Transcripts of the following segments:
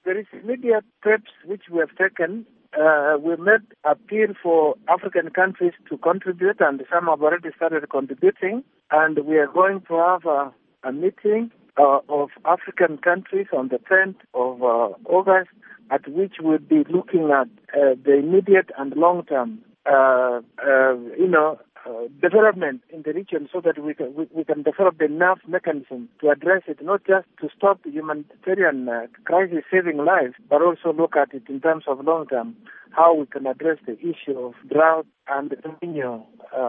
there is immediate steps which we have taken. We made appeal for African countries to contribute, and some have already started contributing. And we are going to have a meeting of African countries on the 10th of August, at which we'll be looking at the immediate and long-term, development in the region, so that we can develop enough mechanism to address it, not just to stop the humanitarian crisis saving lives, but also look at it in terms of long-term, how we can address the issue of drought and the continual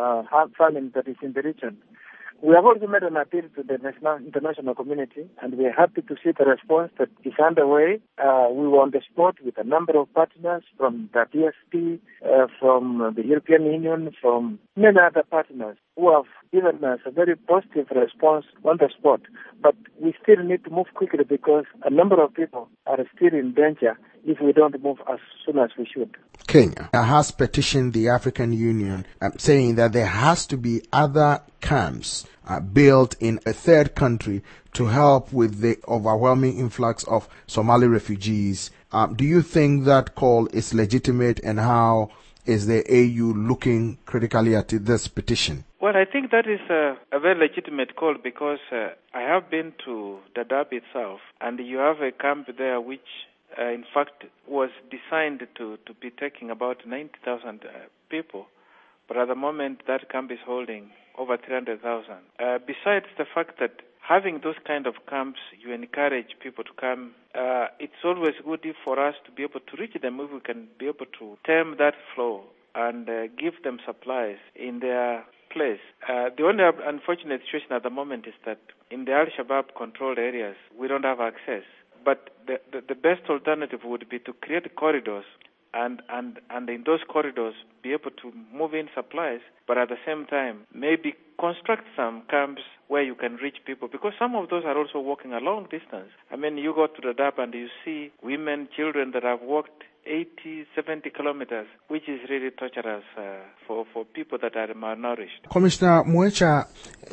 famine that is in the region. We have also made an appeal to the international community, and we are happy to see the response that is underway. We were on the spot with a number of partners from the DSP, from the European Union, from many other partners who have given us a very positive response on the spot. But we still need to move quickly because a number of people are still in danger if we don't move as soon as we should. Kenya has petitioned the African Union saying that there has to be other camps built in a third country to help with the overwhelming influx of Somali refugees. Do you think that call is legitimate, and how is the AU looking critically at this petition? Well, I think that is a very legitimate call because I have been to Dadaab itself, and you have a camp there which in fact was designed to be taking about 90,000 people, but at the moment that camp is holding over 300,000. Besides the fact that having those kind of camps, you encourage people to come. It's always good for us to be able to reach them if we can be able to tame that flow and give them supplies in their place. The only unfortunate situation at the moment is that in the Al-Shabaab controlled areas, we don't have access. But the best alternative would be to create corridors and in those corridors be able to move in supplies, but at the same time maybe construct some camps where you can reach people, because some of those are also walking a long distance. I mean, you go to the Dadaab and you see women, children that have walked 80, 70 kilometers, which is really torturous for people that are malnourished. Commissioner Mwecha,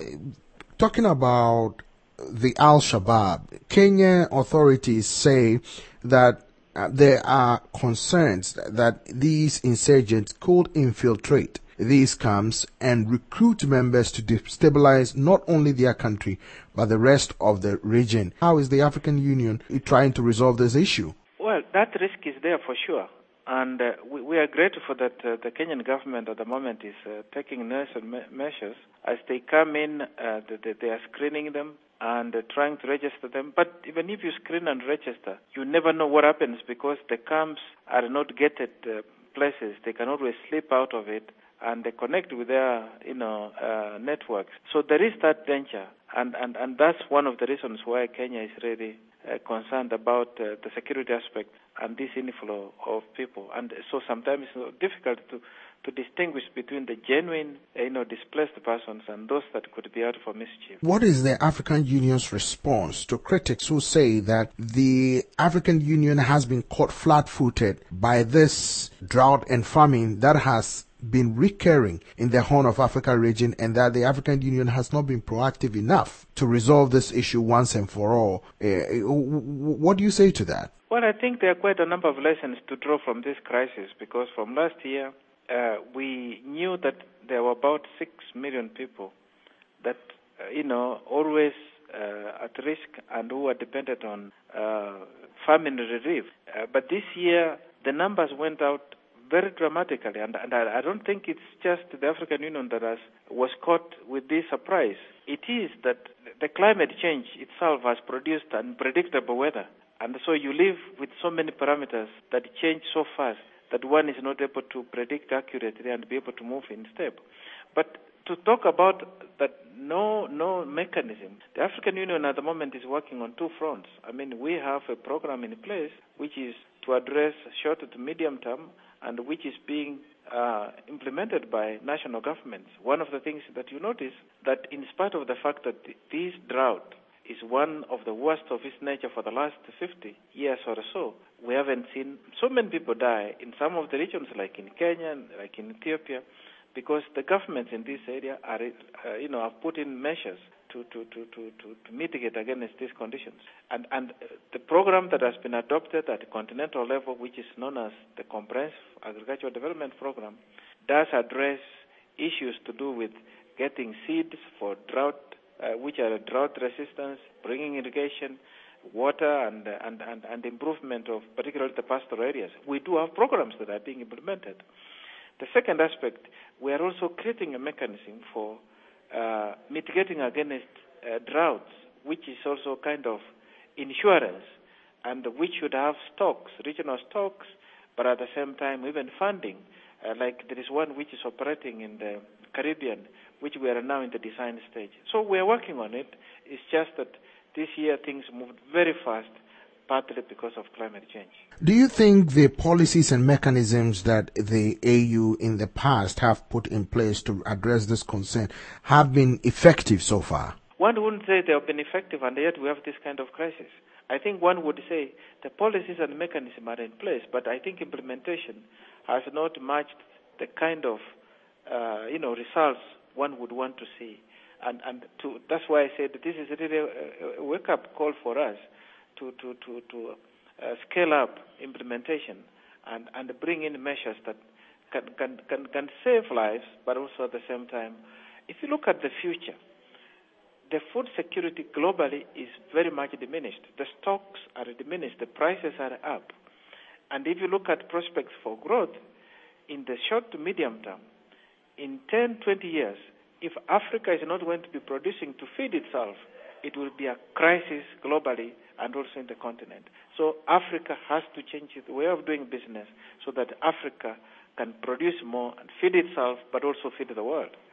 talking about the Al-Shabaab, Kenyan authorities say that there are concerns that these insurgents could infiltrate these camps and recruit members to destabilize not only their country but the rest of the region. How is the African Union trying to resolve this issue? Well, that risk is there for sure. And we are grateful that the Kenyan government at the moment is taking necessary measures. As they come in, they are screening them and trying to register them. But even if you screen and register, you never know what happens because the camps are not gated places. They can always slip out of it and they connect with their networks. So there is that danger. And that's one of the reasons why Kenya is really concerned about the security aspect and this inflow of people. And so sometimes it's difficult to distinguish between the genuine, displaced persons and those that could be out for mischief. What is the African Union's response to critics who say that the African Union has been caught flat-footed by this drought and famine that has been recurring in the Horn of Africa region, and that the African Union has not been proactive enough to resolve this issue once and for all? What do you say to that? Well, I think there are quite a number of lessons to draw from this crisis, because from last year, we knew that there were about 6 million people that, always at risk and who are dependent on famine relief. But this year, the numbers went out very dramatically, and I don't think it's just the African Union that was caught with this surprise. It is that the climate change itself has produced unpredictable weather, and so you live with so many parameters that change so fast that one is not able to predict accurately and be able to move in step. But to talk about that no mechanism, the African Union at the moment is working on two fronts. I mean, we have a program in place which is to address short to medium term and which is being implemented by national governments. One of the things that you notice that in spite of the fact that this drought is one of the worst of its nature for the last 50 years or so, we haven't seen so many people die in some of the regions like in Kenya, like in Ethiopia, because the governments in this area are, have put in measures to mitigate against these conditions. And the program that has been adopted at the continental level, which is known as the Comprehensive Agricultural Development Program, does address issues to do with getting seeds for drought, which are drought resistance, bringing irrigation, water, and improvement of particularly the pastoral areas. We do have programs that are being implemented. The second aspect, we are also creating a mechanism for mitigating against droughts, which is also kind of insurance, and which should have stocks, regional stocks, but at the same time even funding. Like there is one which is operating in the Caribbean, which we are now in the design stage. So we are working on it. It's just that this year things moved very fast, partly because of climate change. Do you think the policies and mechanisms that the AU in the past have put in place to address this concern have been effective so far? One wouldn't say they have been effective, and yet we have this kind of crisis. I think one would say the policies and mechanisms are in place, but I think implementation has not matched the kind of results one would want to see. And that's why I said that this is really a wake-up call for us to scale up implementation and bring in measures that can save lives, but also at the same time, if you look at the future, the food security globally is very much diminished. The stocks are diminished. The prices are up. And if you look at prospects for growth, in the short to medium term, in 10, 20 years, if Africa is not going to be producing to feed itself, it will be a crisis globally and also in the continent. So Africa has to change its way of doing business so that Africa can produce more and feed itself, but also feed the world.